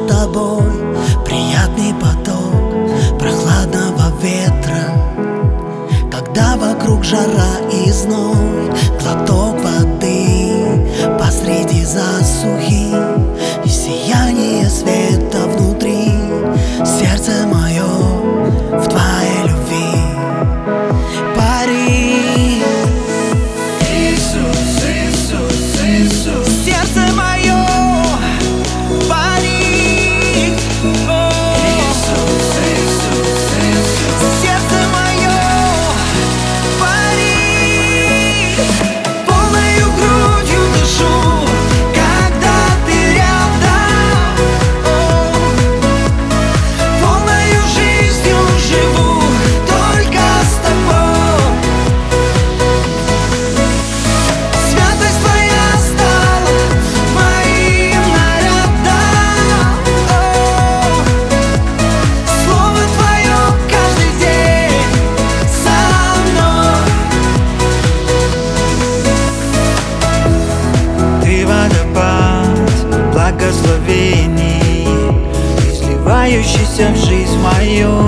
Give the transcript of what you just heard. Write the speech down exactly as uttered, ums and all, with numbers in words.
тобой приятный поток прохладного ветра. Когда вокруг жара и зной, глоток воды посреди засухи и сияние света внутри. Сердце мое в твоей любви парит. Иисус, Иисус, Иисус. Сердце мое парит. О, Иисус, Иисус, Иисус. сердце мое парит. Полною грудью дышу, когда ты рядом. О, полною жизнью живу только с тобой. Святость твоя стала моим нарядом. О, слово твое каждый день со мной. Ты водопад благословений, изливающийся в жизнь мою.